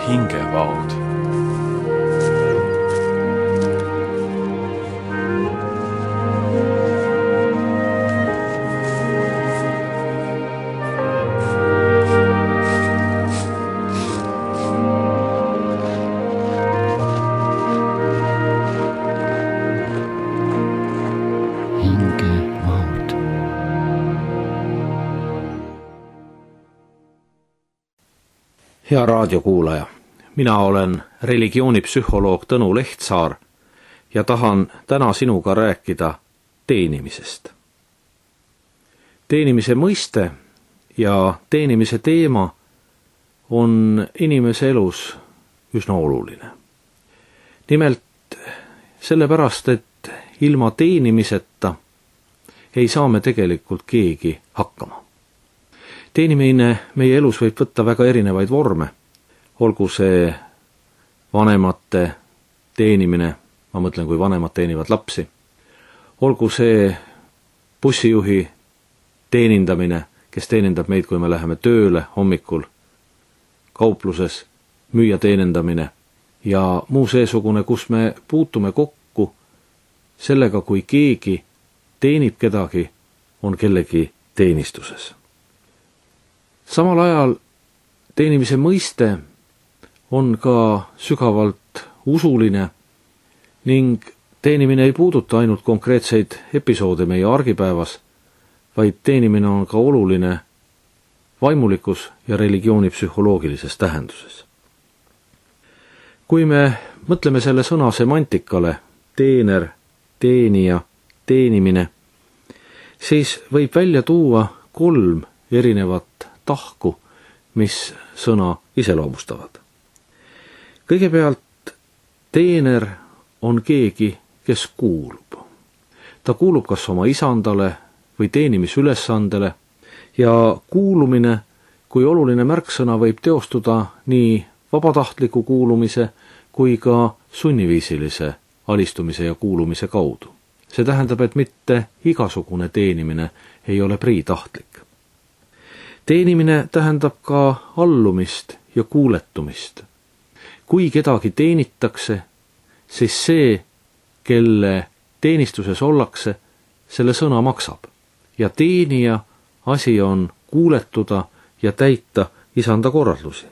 hingevaod. Hea raadiokuulaja, mina olen religioonipsühholoog Tõnu Lehtsaar ja tahan täna sinuga rääkida teenimisest. Teenimise mõiste ja teenimise teema on inimese elus üsna oluline. Nimelt sellepärast, et ilma teenimiseta ei saa me tegelikult keegi hakkama. Teenimine meie elus võib võtta väga erinevaid vorme, olgu see vanemate teenimine, ma mõtlen, kui vanemad teenivad lapsi, olgu see bussijuhi teenindamine, kes teenindab meid, kui me läheme tööle hommikul, kaupluses müüja teenindamine ja muu seesugune, kus me puutume kokku sellega, kui keegi teenib kedagi, on kellegi teenistuses. Samal ajal teenimise mõiste on ka sügavalt usuline ning teenimine ei puuduta ainult konkreetseid episoode meie argipäevas, vaid teenimine on ka oluline vaimulikus ja religioonipsühholoogilises tähenduses. Kui me mõtleme selle sõna semantikale, teener, teenija, teenimine, siis võib välja tuua 3 erinevat tahku, mis sõna iseloomustavad. Kõigepealt teener on keegi, kes kuulub. Ta kuulub kas oma isandale või teenimisülesandele ja kuulumine kui oluline märksõna võib teostuda nii vabatahtliku kuulumise kui ka sunniviisilise alistumise ja kuulumise kaudu. See tähendab, et mitte igasugune teenimine ei ole priitahtlik. Teenimine tähendab ka allumist ja kuuletumist. Kui kedagi teenitakse, siis see, kelle teenistuses ollakse, selle sõna maksab. Ja teenija asi on kuuletuda ja täita isanda korraldusi.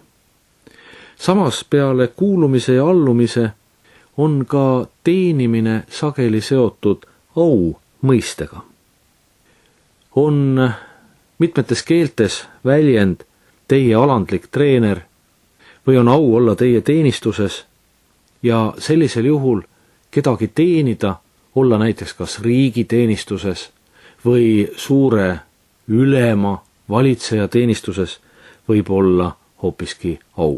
Samas peale kuulumise ja allumise on ka teenimine sageli seotud au mõistega. On mitmetes keeltes väljend teie alandlik treener või on au olla teie teenistuses ja sellisel juhul kedagi teenida, olla näiteks kas riigi teenistuses või suure ülema valitseja teenistuses võib olla hoopiski au.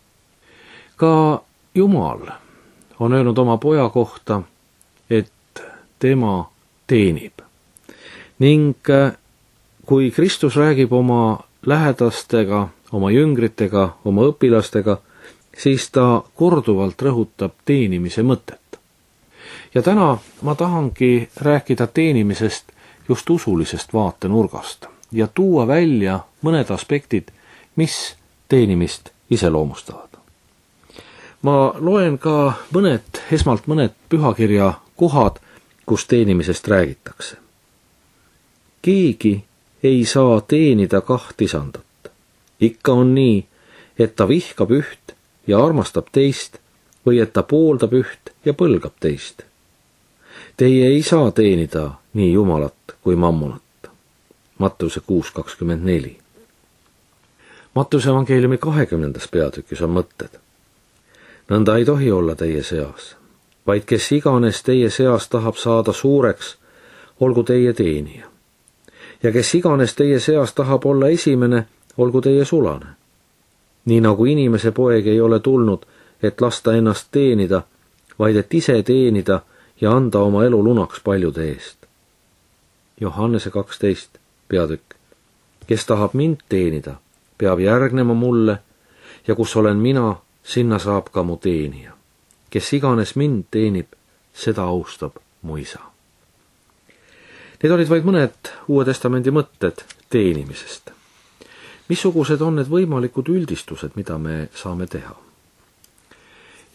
Ka Jumal on öelnud oma poja kohta, et tema teenib ning kui Kristus räägib oma lähedastega, oma jüngritega, oma õpilastega, siis ta korduvalt rõhutab teenimise mõtet. Ja täna ma tahangi rääkida teenimisest just usulisest vaatenurgast ja tuua välja mõned aspektid, mis teenimist iseloomustavad. Ma loen ka esmalt mõned pühakirja kohad, kus teenimisest räägitakse. Keegi ei saa teenida 2 isandat. Ikka on nii, et ta vihkab üht ja armastab teist või et ta pooldab üht ja põlgab teist. Teie ei saa teenida nii Jumalat kui mammonat. Mattuse 6:24. Mattuse evangeeliumi 20. peatükis on mõtted. Nõnda ei tohi olla teie seas, vaid kes iganes teie seas tahab saada suureks, olgu teie teenija. Ja kes iganes teie seas tahab olla esimene, olgu teie sulane. Nii nagu inimese poeg ei ole tulnud, et lasta ennast teenida, vaid et ise teenida ja anda oma elu lunaks paljude eest. Johannese 12. peatükk. Kes tahab mind teenida, peab järgnema mulle ja kus olen mina, sinna saab ka mu teenija. Kes iganes mind teenib, seda austab mu isa. Need olid vaid mõned Uue Testamendi mõtted teenimisest. Missugused on need võimalikud üldistused, mida me saame teha?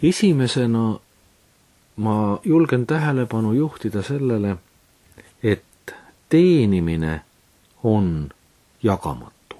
Esimesena ma julgen tähelepanu juhtida sellele, et teenimine on jagamatu.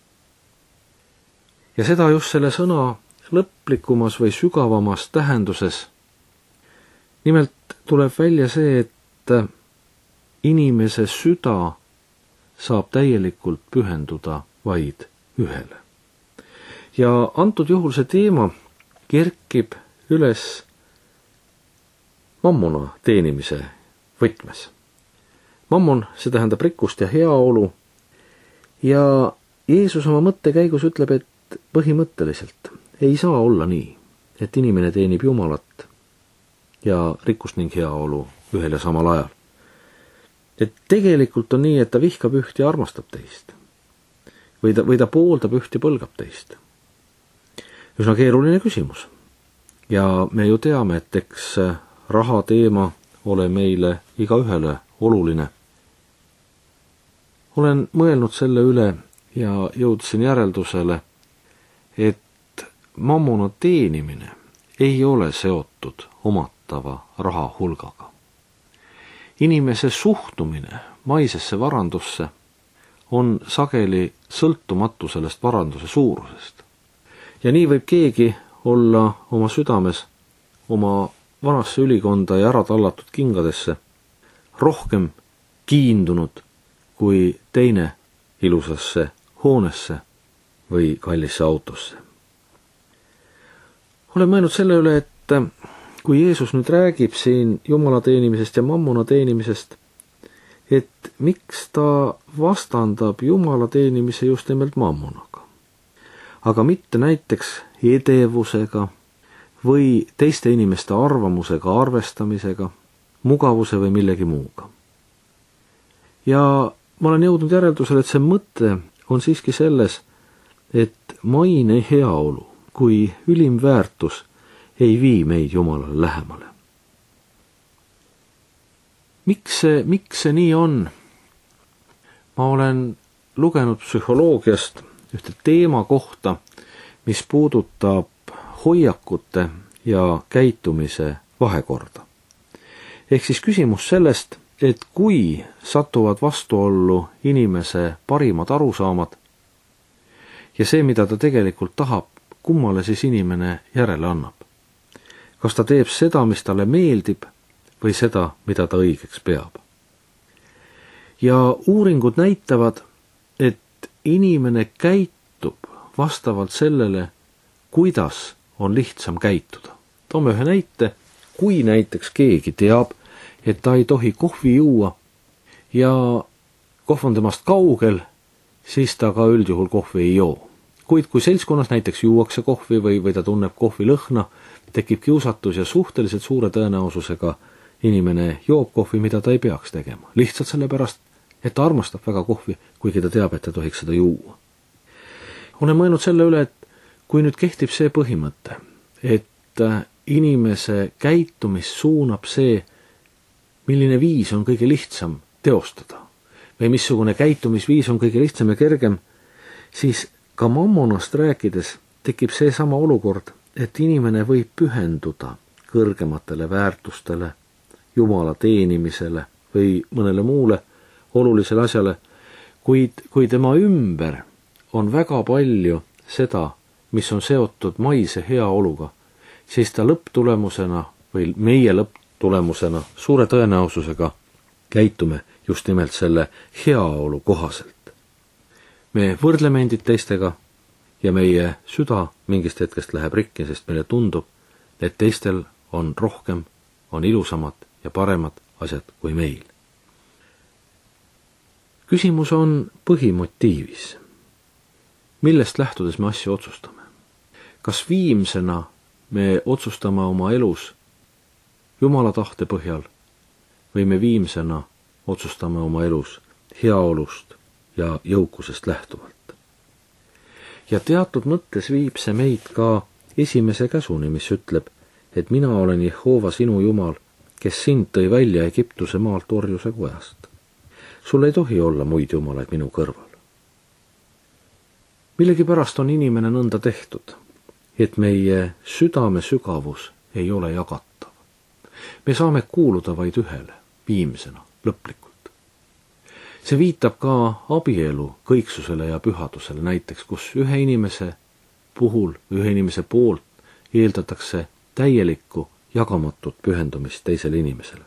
Ja seda just selle sõna lõplikumas või sügavamas tähenduses. Nimelt tuleb välja see, et inimese süda saab täielikult pühenduda vaid ühele. Ja antud juhul see teema kerkib üles mammona teenimise võtmes. Mammon, see tähendab rikkust ja heaolu, ja Jeesus oma mõttekäigus ütleb, et põhimõtteliselt ei saa olla nii, et inimene teenib Jumalat ja rikkust ning heaolu ühel ja samal ajal. Et tegelikult on nii, et ta vihkab üht ja armastab teist. Või ta pooldab üht ja põlgab teist. Üsna keeruline küsimus. Ja me ju teame, et eks raha teema ole meile igaühele oluline. Olen mõelnud selle üle ja jõudsin järeldusele, et mammona teenimine ei ole seotud omatava raha hulgaga. Inimese suhtumine maisesse varandusse on sageli sõltumatu sellest varanduse suurusest. Ja nii võib keegi olla oma südames, oma vanasse ülikonda ja ära tallatud kingadesse rohkem kiindunud kui teine ilusasse hoonesse või kallisse autosse. Olen mõelnud selle üle, et kui Jeesus nüüd räägib siin Jumala teenimisest ja mammona teenimisest, et miks ta vastandab Jumala teenimise just nimelt mammonaga, aga mitte näiteks edevusega või teiste inimeste arvamusega arvestamisega, mugavuse või millegi muuga. Ja ma olen jõudnud järeldusele, et see mõte on siiski selles, et maine heaolu kui ülim väärtus ei vii meid Jumalale lähemale. Miks see nii on? Ma olen lugenud psühholoogiast ühte teema kohta, mis puudutab hoiakute ja käitumise vahekorda. Ehk siis küsimus sellest, et kui satuvad vastuollu inimese parimad arusaamad ja see, mida ta tegelikult tahab, kummale siis inimene järele annab. Kas ta teeb seda, mis talle meeldib, või seda, mida ta õigeks peab. Ja uuringud näitavad, et inimene käitub vastavalt sellele, kuidas on lihtsam käituda. Toome ühe näite, kui näiteks keegi teab, et ta ei tohi kohvi juua ja kohv on temast kaugel, siis ta ka üldjuhul kohvi ei joo. Kuid kui seltskonnas näiteks juuakse kohvi või ta tunneb kohvi lõhna, tekib kiusatus ja suhteliselt suure tõenäosusega inimene joob kohvi, mida ta ei peaks tegema. Lihtsalt sellepärast, et ta armastab väga kohvi, kuigi ta teab, et ta tohiks seda juua. Olen mõelnud selle üle, et kui nüüd kehtib see põhimõte, et inimese käitumist suunab see, milline viis on kõige lihtsam teostada või missugune käitumisviis on kõige lihtsam ja kergem, siis ka mammonast rääkides tekib see sama olukord, et inimene võib pühenduda kõrgematele väärtustele, Jumala teenimisele või mõnele muule olulisele asjale, kui tema ümber on väga palju seda, mis on seotud maise heaoluga, siis ta lõpptulemusena või meie lõpptulemusena suure tõenäosusega käitume just nimelt selle heaolu kohaselt. Me võrdleme endid teistega ja meie süda mingist hetkest läheb rikki, sest meile tundub, et teistel on rohkem, on ilusamad ja paremad asjad kui meil. Küsimus on põhimotiivis. Millest lähtudes me asju otsustame? Kas viimsena me otsustame oma elus Jumala tahte põhjal või me viimsena otsustame oma elus heaolust ja jõukusest lähtuvalt? Ja teatud mõttes viib see meid ka esimese käsuni, mis ütleb, et mina olen Jehova sinu Jumal, kes sind tõi välja Egiptuse maalt orjuse kojast. Sul ei tohi olla muid jumalaid minu kõrval. Millegipärast on inimene nõnda tehtud, et meie südame sügavus ei ole jagatav. Me saame kuuluda vaid ühele, viimsena, lõplikult. See viitab ka abielu kõiksusele ja pühadusele näiteks, kus ühe inimese poolt eeldatakse täielikku jagamatut pühendumist teisele inimesele.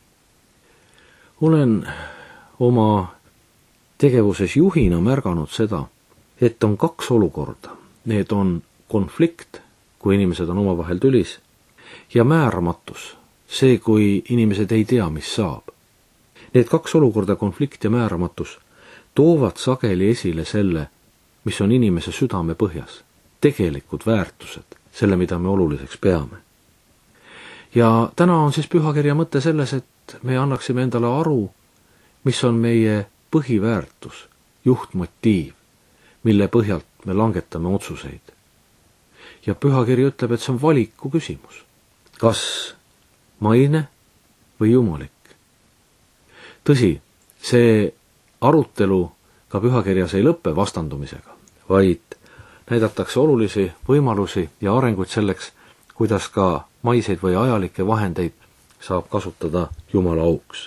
Olen oma tegevuses juhina märganud seda, et on kaks olukorda. Need on konflikt, kui inimesed on omavahel tülis, ja määramatus, see, kui inimesed ei tea, mis saab. Need kaks olukorda, konflikt ja määramatus, toovad sageli esile selle, mis on inimese südame põhjas, tegelikud väärtused, selle, mida me oluliseks peame. Ja täna on siis pühakirja mõte selles, et me annaksime endale aru, mis on meie põhiväärtus, juhtmotiiv, mille põhjalt me langetame otsuseid. Ja pühakiri ütleb, et see on valiku küsimus. Kas maine või jumalik? Tõsi, see arutelu ka pühakirjas ei lõppe vastandumisega, vaid näidatakse olulisi võimalusi ja arenguid selleks, kuidas ka maiseid või ajalikke vahendeid saab kasutada Jumala auks.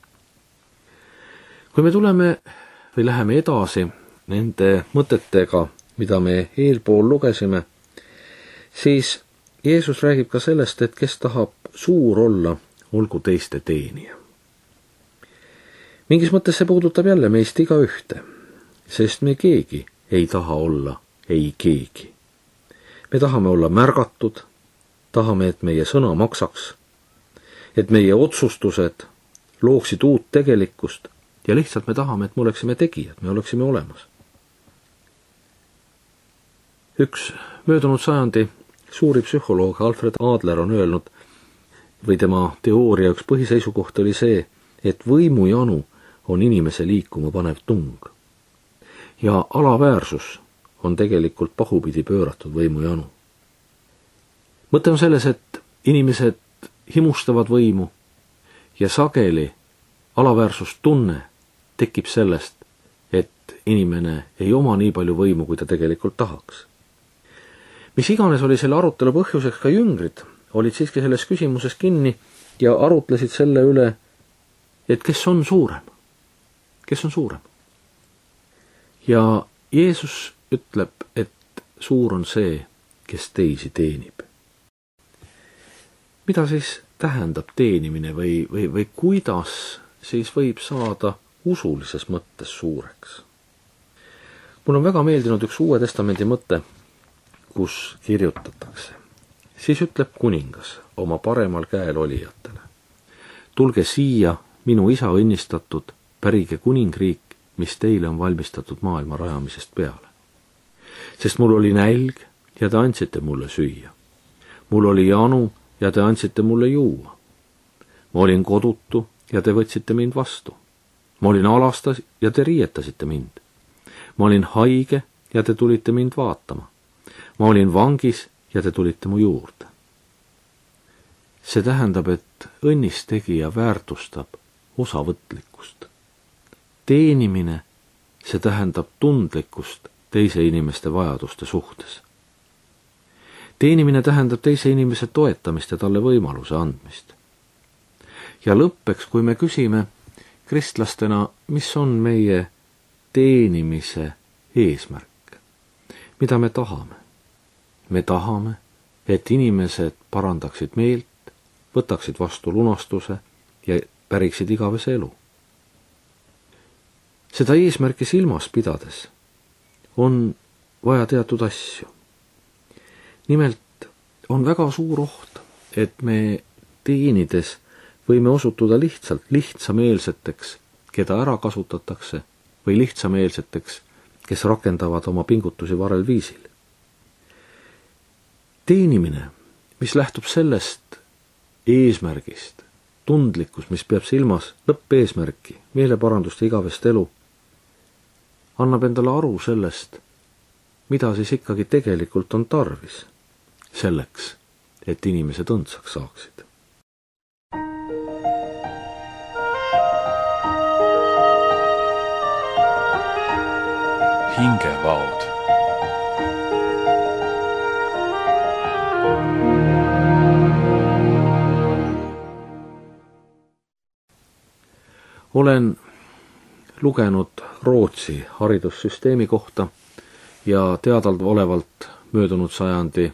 Kui me tuleme või läheme edasi nende mõtetega, mida me eelpool lugesime, siis Jeesus räägib ka sellest, et kes tahab suur olla, olgu teiste teenija. Mingis mõttes see puudutab jälle meist igaühte, sest me keegi ei taha olla ei keegi. Me tahame olla märgatud, tahame, et meie sõna maksaks, et meie otsustused looksid uut tegelikkust ja lihtsalt me tahame, et me oleksime tegijad, me oleksime olemas. Üks möödunud sajandi suuri psühholoog Alfred Adler on öelnud, või tema teooria üks põhiseisukoht oli see, et võimujanu on inimese liikuma panev tung. Ja alaväärsus on tegelikult pahupidi pööratud võimujanu. Mõte on selles, et inimesed himustavad võimu ja sageli alaväärsustunne tekib sellest, et inimene ei oma nii palju võimu, kui ta tegelikult tahaks. Mis iganes oli selle arutelu põhjuseks, ka jüngrid olid siiski selles küsimuses kinni ja arutlesid selle üle, et kes on suurem. Kes on suurem? Ja Jeesus ütleb, et suur on see, kes teisi teenib. Mida siis tähendab teenimine või kuidas siis võib saada usulises mõttes suureks? Mul on väga meeldinud üks Uue Testamendi mõte, kus kirjutatakse. Siis ütleb kuningas oma paremal käel olijatele. Tulge siia, minu isa õnnistatud, pärige kuningriik, mis teile on valmistatud maailma rajamisest peale. Sest mul oli nälg ja te andsite mulle süüa. Mul oli janu ja te andsite mulle juua. Ma olin kodutu ja te võtsite mind vastu. Ma olin alastas ja te riietasite mind. Ma olin haige ja te tulite mind vaatama. Ma olin vangis ja te tulite mu juurde. See tähendab, et õnnistegija väärtustab osavõtlikkust. Teenimine, see tähendab tundlikkust teise inimeste vajaduste suhtes. Teenimine tähendab teise inimese toetamist ja talle võimaluse andmist. Ja lõppeks, kui me küsime kristlastena, mis on meie teenimise eesmärk, mida me tahame? Me tahame, et inimesed parandaksid meelt, võtaksid vastu lunastuse ja päriksid igavese elu. Seda eesmärki silmas pidades on vaja teatud asju. Nimelt on väga suur oht, et me teenides võime osutuda lihtsameelseteks, keda ära kasutatakse, või lihtsameelseteks, kes rakendavad oma pingutusi varel viisil. Teenimine, mis lähtub sellest eesmärgist, tundlikkus, mis peab silmas lõppeesmärki, meeleparandust ja igavest elu, annab endale aru sellest, mida siis ikkagi tegelikult on tarvis selleks, et inimesed õndsaks saaksid. Hingevaod. olen lugenud Rootsi haridussüsteemi kohta ja teadaolevalt möödunud sajandi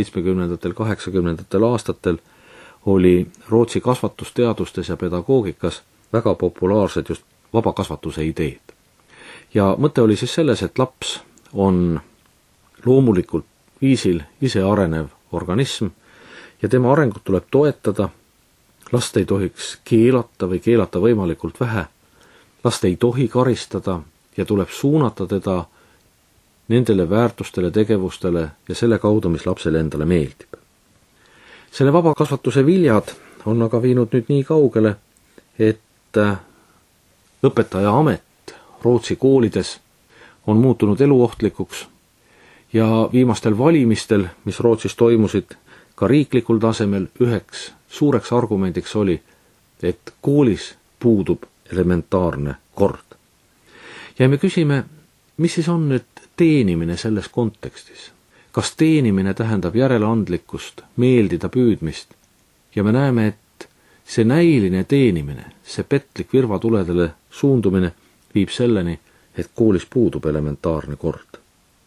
70–80 aastatel oli Rootsi kasvatusteadustes ja pedagoogikas väga populaarsed just vabakasvatuse ideed. Ja mõte oli siis selles, et laps on loomulikult viisil ise arenev organism ja tema arengut tuleb toetada, last ei tohiks keelata või keelata võimalikult vähe, last ei tohi karistada ja tuleb suunata teda nendele väärtustele, tegevustele ja selle kaudu, mis lapsele endale meeldib. Selle vabakasvatuse viljad on aga viinud nüüd nii kaugele, et õpetaja amet Rootsi koolides on muutunud eluohtlikuks ja viimastel valimistel, mis Rootsis toimusid ka riiklikul tasemel, üheks suureks argumendiks oli, et koolis puudub elementaarne kord. Ja me küsime, mis siis on nüüd teenimine selles kontekstis? Kas teenimine tähendab järeleandlikkust, meeldida püüdmist? Ja me näeme, et see näiline teenimine, see petlik virvatuledele suundumine viib selleni, et koolis puudub elementaarne kord.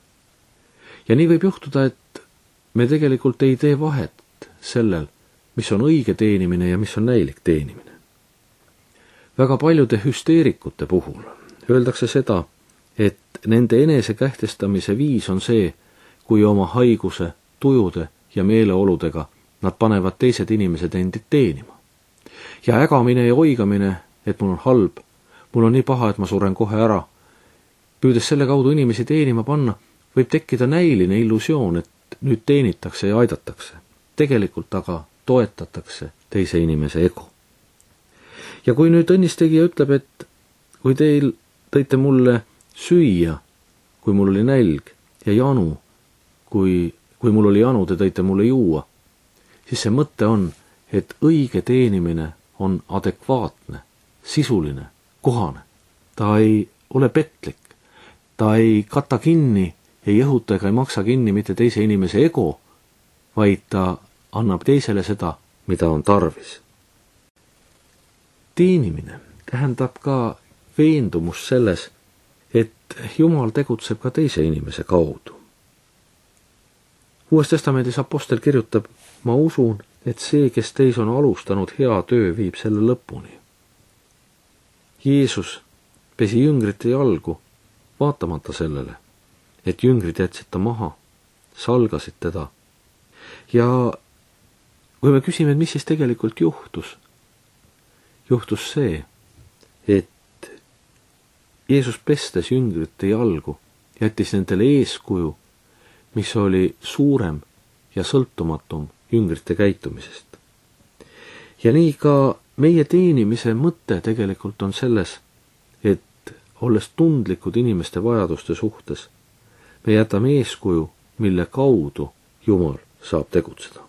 Ja nii võib juhtuda, et me tegelikult ei tee vahet sellel, mis on õige teenimine ja mis on näilik teenimine. Väga paljude hüsteerikute puhul öeldakse seda, et nende enesekähtestamise viis on see, kui oma haiguse, tujude ja meeleoludega nad panevad teised inimesed endid teenima. Ja ägamine ja oigamine, et mul on halb, mul on nii paha, et ma suren kohe ära, püüdes selle kaudu inimesi teenima panna, võib tekkida näiline illusioon, et nüüd teenitakse ja aidatakse. Tegelikult aga toetatakse teise inimese ego. Ja kui nüüd õnnistegija ütleb, et kui teil tõite mulle süüa, kui mul oli nälg, ja janu, kui mul oli janu, te tõite mulle juua, siis see mõte on, et õige teenimine on adekvaatne, sisuline, kohane. Ta ei ole petlik, ta ei kata kinni, ei õhuta ega ei maksa kinni mitte teise inimese ego, vaid ta annab teisele seda, mida on tarvis. Teenimine tähendab ka veendumus selles, et Jumal tegutseb ka teise inimese kaudu. Uues testamendis apostel kirjutab, ma usun, et see, kes teis on alustanud hea töö, viib selle lõpuni. Jeesus pesi jüngrite jalgu, vaatamata sellele, et jüngrid jätsid ta maha, salgasid teda. Ja kui me küsime, mis siis tegelikult juhtus see, et Jeesus pestes jüngrite jalgu, jättis nendele eeskuju, mis oli suurem ja sõltumatum jüngrite käitumisest. Ja nii ka meie teenimise mõte tegelikult on selles, et olles tundlikud inimeste vajaduste suhtes, me jätame eeskuju, mille kaudu Jumal saab tegutseda.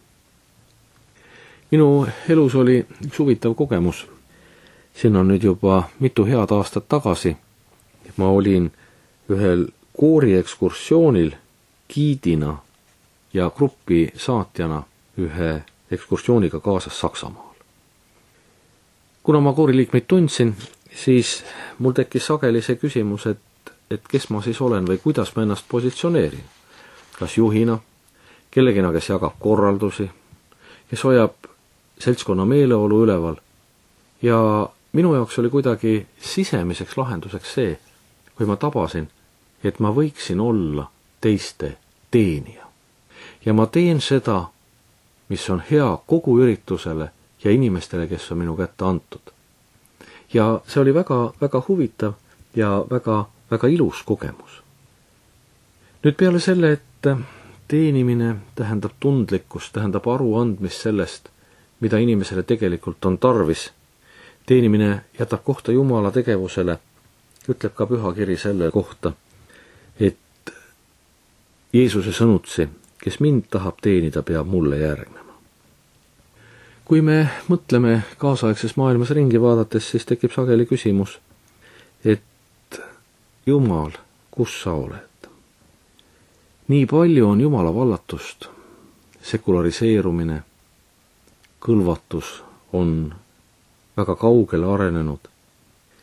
Minu elus oli üks huvitav kogemus. Siin on nüüd juba mitu head aastat tagasi. Ma olin ühel kooriekskursioonil giidina ja grupi saatjana ühe ekskursiooniga kaasas Saksamaal. Kuna ma kooriliikmeid tundsin, siis mul tekkis sageli see küsimus, et kes ma siis olen või kuidas ma ennast positsioneerin. Kas juhina, kellegina, kes jagab korraldusi, kes hoiab seltskonna meeleolu üleval. Ja minu jaoks oli kuidagi sisemiseks lahenduseks see, kui ma tabasin, et ma võiksin olla teiste teenija. Ja ma teen seda, mis on hea kogu üritusele ja inimestele, kes on minu kätte antud. Ja see oli väga, väga huvitav ja väga, väga ilus kogemus. Nüüd peale selle, et teenimine tähendab tundlikkust, tähendab aruandmist sellest, mida inimesele tegelikult on tarvis. Teenimine jätab kohta Jumala tegevusele, ütleb ka pühakiri selle kohta, et Jeesuse sõnutsi, kes mind tahab teenida, peab mulle järgnema. Kui me mõtleme kaasaegses maailmas ringi vaadates, siis tekib sageli küsimus, et Jumal, kus sa oled? Nii palju on Jumala vallatust, sekulariseerumine, kõlvatus on väga kaugele arenenud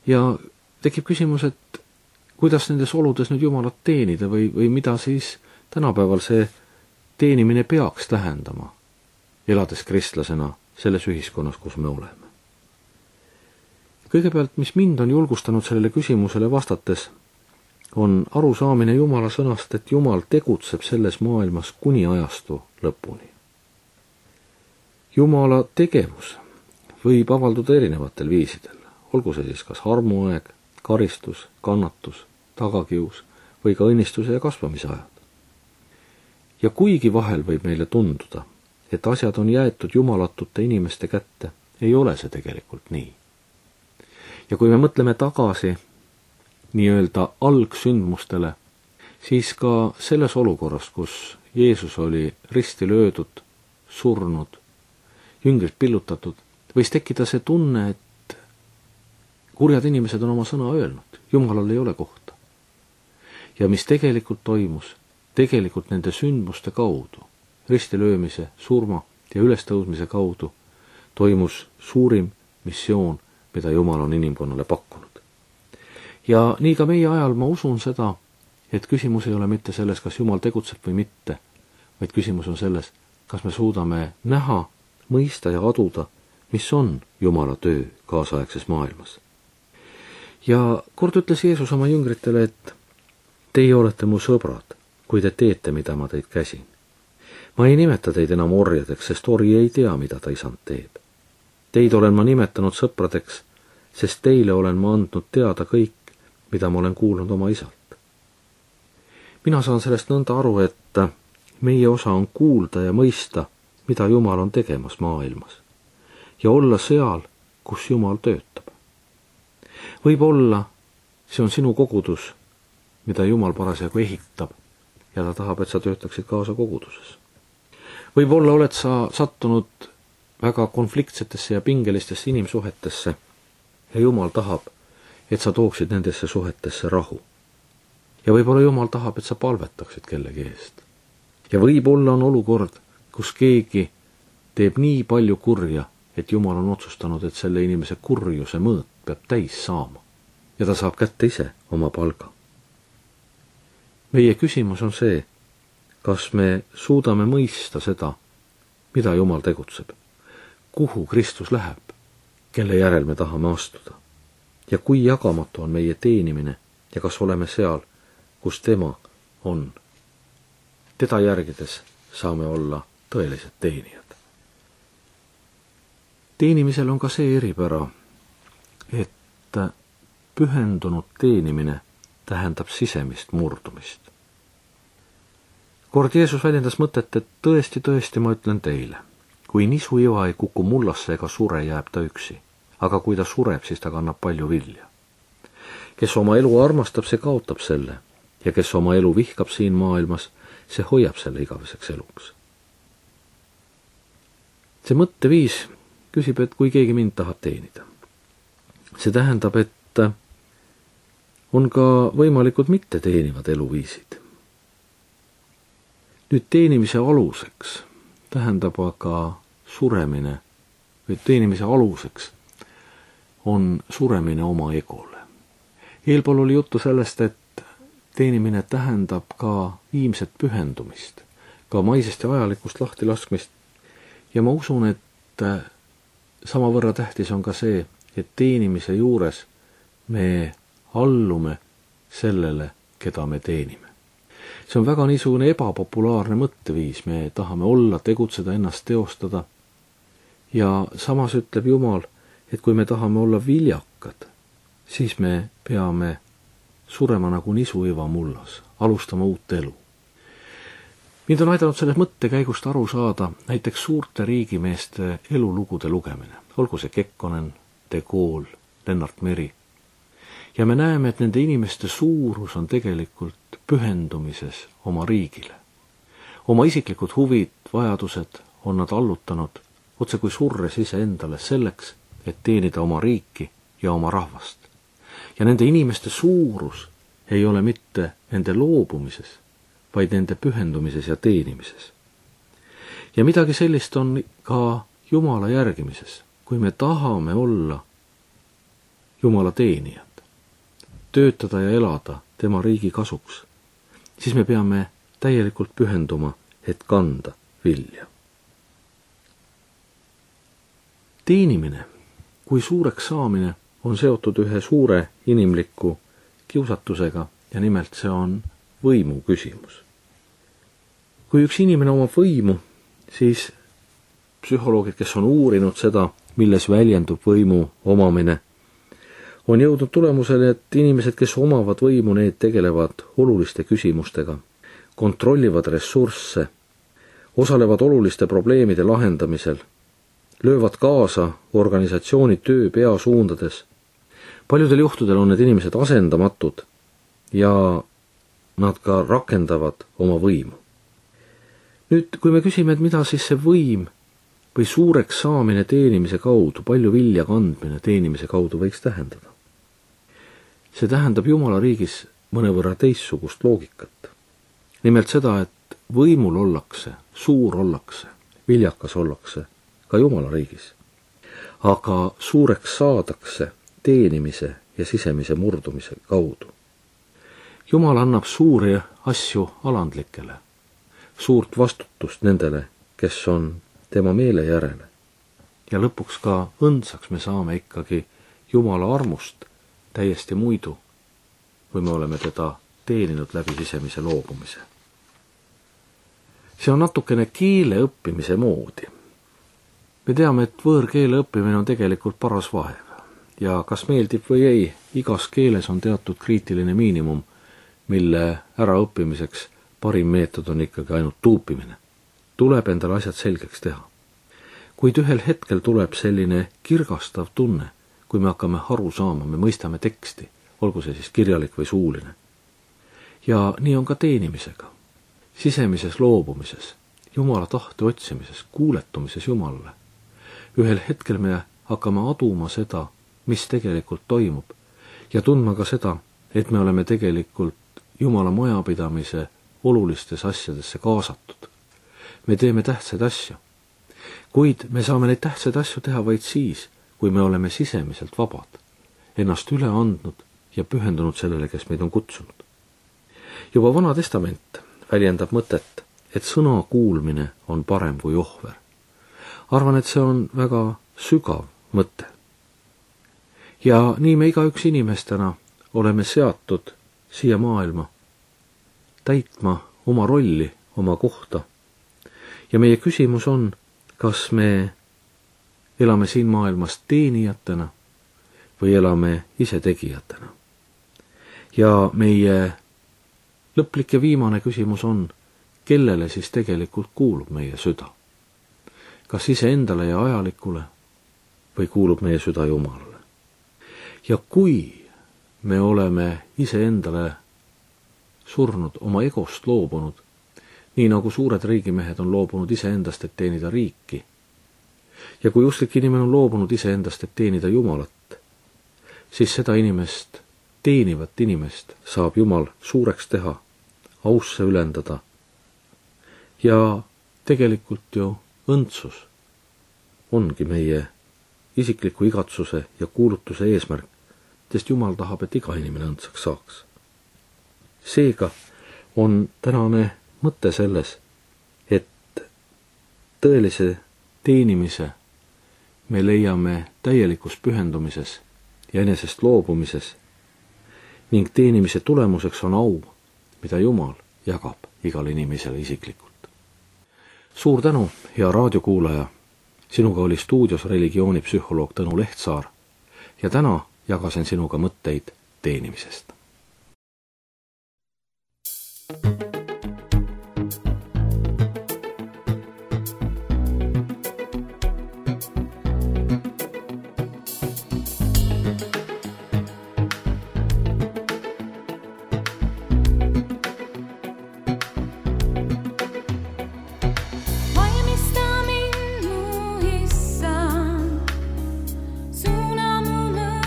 Ja tekib küsimus, et kuidas nendes oludes nüüd Jumalat teenida või mida siis tänapäeval see teenimine peaks tähendama, elades kristlasena selles ühiskonnas, kus me oleme. Kõigepealt, mis mind on julgustanud sellele küsimusele vastates, on arusaamine Jumala sõnast, et Jumal tegutseb selles maailmas kuni ajastu lõpuni. Jumala tegevus võib avalduda erinevatel viisidel, olgu see siis kas armuaeg, karistus, kannatus, tagakius või ka õnnistuse ja kasvamise ajad. Ja kuigi vahel võib meile tunduda, et asjad on jäetud jumalatute inimeste kätte, ei ole see tegelikult nii. Ja kui me mõtleme tagasi nii-öelda algsündmustele, siis ka selles olukorras, kus Jeesus oli risti löödud, surnud, jüngrid pillutatud, võis tekkida see tunne, et kurjad inimesed on oma sõna öelnud, Jumalal ei ole kohta. Ja mis tegelikult toimus, tegelikult nende sündmuste kaudu, ristilöömise, surma ja ülestõusmise kaudu, toimus suurim missioon, mida Jumal on inimkonnale pakkunud. Ja nii ka meie ajal ma usun seda, et küsimus ei ole mitte selles, kas Jumal tegutseb või mitte, vaid küsimus on selles, kas me suudame näha, mõista ja aduda, mis on Jumala töö kaasaegses maailmas. Ja kord ütles Jeesus oma jüngritele, et teie olete mu sõbrad, kui te teete, mida ma teid käsin. Ma ei nimeta teid enam orjadeks, sest ori ei tea, mida ta isand teeb. Teid olen ma nimetanud sõpradeks, sest teile olen ma andnud teada kõik, mida ma olen kuulnud oma isalt. Mina saan sellest nõnda aru, et meie osa on kuulda ja mõista, mida Jumal on tegemas maailmas ja olla seal, kus Jumal töötab. Võib-olla see on sinu kogudus, mida Jumal parasjagu ehitab ja ta tahab, et sa töötaksid kaasa koguduses. Võib-olla oled sa sattunud väga konfliktsetesse ja pingelistesse inimsuhetesse ja Jumal tahab, et sa tooksid nendesse suhetesse rahu. Ja võib-olla Jumal tahab, et sa palvetaksid kellegi eest. Ja võib-olla on olukord, kus keegi teeb nii palju kurja, et Jumal on otsustanud, et selle inimese kurjuse mõõt peab täis saama. Ja ta saab kätte ise oma palga. Meie küsimus on see, kas me suudame mõista seda, mida Jumal tegutseb, kuhu Kristus läheb, kelle järel me tahame astuda ja kui jagamatu on meie teenimine ja kas oleme seal, kus tema on. Teda järgides saame olla tõelised teenijad. Teenimisel on ka see eripära, et pühendunud teenimine tähendab sisemist murdumist. Kord Jeesus väljendas mõtet, et tõesti ma ütlen teile, kui nisuiva ei kuku mullasse ega sure, jääb ta üksi, aga kui ta sureb, siis ta kannab palju vilja. Kes oma elu armastab, see kaotab selle ja kes oma elu vihkab siin maailmas, see hoiab selle igaveseks eluks. See mõtteviis küsib, et kui keegi mind tahab teenida. See tähendab, et on ka võimalikud mitte teenivad eluviisid. Nüüd teenimise aluseks tähendab aga suremine või teenimise aluseks on suremine oma egole. Eelpool oli juttu sellest, et teenimine tähendab ka viimset pühendumist, ka maisest ja ajalikust lahtilaskmist. Ja ma usun, et samavõrra tähtis on ka see, et teenimise juures me allume sellele, keda me teenime. See on väga niisugune ebapopulaarne mõtteviis, me tahame olla, tegutseda, ennast teostada. Ja samas ütleb Jumal, et kui me tahame olla viljakad, siis me peame surema nagu nisuiva mullas, alustama uut elu. Mind on aidanud selles mõttekäigust aru saada näiteks suurte riigimeeste elulugude lugemine, olgu see Kekkonen, De Gaulle, Lennart Meri. Ja me näeme, et nende inimeste suurus on tegelikult pühendumises oma riigile. Oma isiklikud huvid, vajadused on nad allutanud otse kui surres ise endale selleks, et teenida oma riiki ja oma rahvast. Ja nende inimeste suurus ei ole mitte nende loobumises, vaid nende pühendumises ja teenimises. Ja midagi sellist on ka Jumala järgimises. Kui me tahame olla Jumala teenijad, töötada ja elada tema riigi kasuks, siis me peame täielikult pühenduma, et kanda vilja. Teenimine kui suureks saamine on seotud ühe suure inimliku kiusatusega ja nimelt see on võimu küsimus. Kui üks inimene omab võimu, siis psühholoogid, kes on uurinud seda, milles väljendub võimu omamine, on jõudnud tulemusele, et inimesed, kes omavad võimu, need tegelevad oluliste küsimustega, kontrollivad ressursse, osalevad oluliste probleemide lahendamisel, löövad kaasa organisatsiooni töö peasuundades. Paljudel juhtudel on need inimesed asendamatud ja nad ka rakendavad oma võimu. Nüüd, kui me küsime, et mida siis see võim või suureks saamine teenimise kaudu, palju vilja kandmine teenimise kaudu võiks tähendada? See tähendab Jumala riigis mõnevõrra teistsugust loogikat. Nimelt seda, et võimul ollakse, suur ollakse, viljakas ollakse ka Jumala riigis. Aga suureks saadakse teenimise ja sisemise murdumise kaudu. Jumal annab suuri asju alandlikele, suurt vastutust nendele, kes on tema meele järele. Ja lõpuks ka õndsaks me saame ikkagi Jumala armust täiesti muidu, kui me oleme teda teeninud läbi sisemise loobumise. See on natukene keele õppimise moodi. Me teame, et võõrkeele õppimine on tegelikult paras vaev ja kas meeldib või ei, igas keeles on teatud kriitiline miinimum, mille äraõppimiseks parim meetod on ikkagi ainult tuupimine. Tuleb endale asjad selgeks teha. Kuid ühel hetkel tuleb selline kirgastav tunne, kui me hakkame aru saama, me mõistame teksti, olgu see siis kirjalik või suuline. Ja nii on ka teenimisega, sisemises loobumises, Jumala tahte otsimises, kuuletumises Jumalale. Ühel hetkel me hakkame aduma seda, mis tegelikult toimub ja tundma ka seda, et me oleme tegelikult Jumala majapidamise olulistesse asjadesse kaasatud. Me teeme tähtsaid asju, kuid me saame neid tähtsaid asju teha vaid siis, kui me oleme sisemiselt vabad, ennast üle andnud ja pühendunud sellele, kes meid on kutsunud. Juba Vana Testament väljendab mõtet, et sõna kuulmine on parem kui ohver. Arvan, et see on väga sügav mõte. Ja nii me igaüks inimestena oleme seatud siia maailma täitma oma rolli, oma kohta. Ja meie küsimus on, kas me elame siin maailmas teenijatena või elame ise tegijatena. Ja meie lõplik ja viimane küsimus on, kellele siis tegelikult kuulub meie süda. Kas ise endale ja ajalikule või kuulub meie süda Jumalale. Ja kui me oleme ise endale surnud, oma egost loobunud, nii nagu suured riigimehed on loobunud iseendast, et teenida riiki, ja kui usklik inimene on loobunud iseendast, et teenida Jumalat, siis seda inimest, teenivat inimest saab Jumal suureks teha, ausse ülendada. Ja tegelikult ju õndsus ongi meie isikliku igatsuse ja kuulutuse eesmärk, sest Jumal tahab, et iga inimene õndsaks saaks. Seega on tänane mõte selles, et tõelise teenimise me leiame täielikus pühendumises ja enesest loobumises ning teenimise tulemuseks on au, mida Jumal jagab igale inimesele isiklikult. Suur tänu, hea raadiokuulaja! Sinuga oli stuudios religioonipsühholoog Tõnu Lehtsaar ja täna jagasin sinuga mõtteid teenimisest.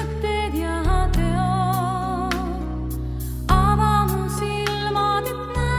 Ava mu silmad, et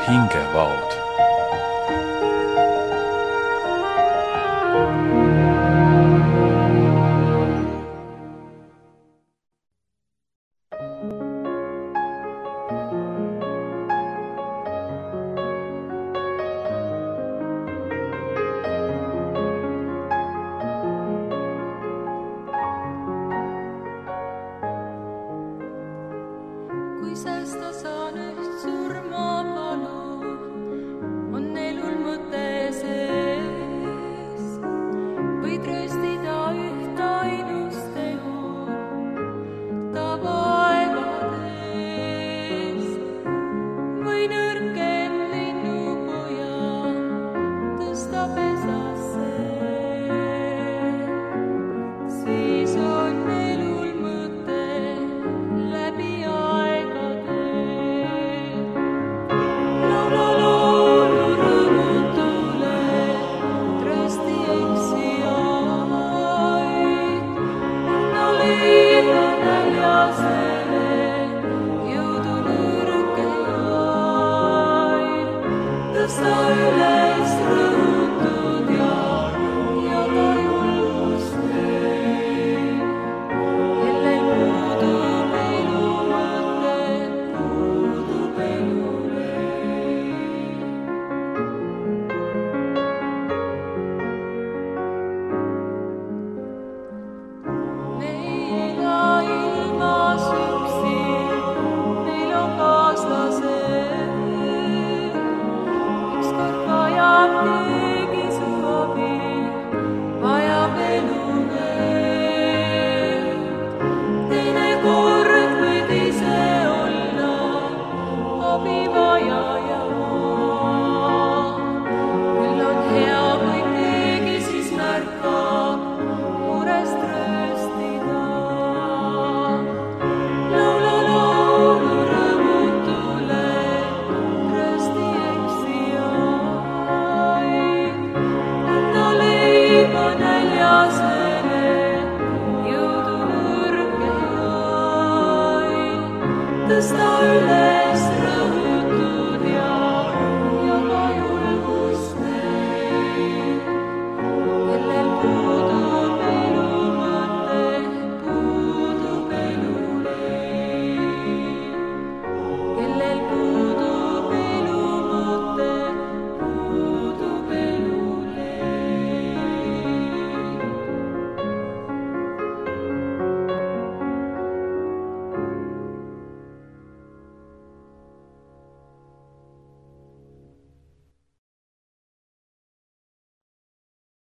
hingevaod. Kui säästa saan üht surma palu, on elul mõte sees. Võid röstida üht ainust elu, tavaevades. Või nõrkem linnupoja tõsta pesasse. Siis on elul mõte läbi tõsta üles rõhutud ja ka julgust veel. Kellel puudub elu mõte, puudub elu veel. Me ei ela ilmas üksi, meil on kaaslased. Keegi su abi, vajab elu veel. Teinekord võid ise olla abivajaja. Küll on hea, kui keegi siis märkab murest röstida. Laula laulu rõõmutule, rösti eksija. Näljasele jõudu nõrgejail tõsta üle.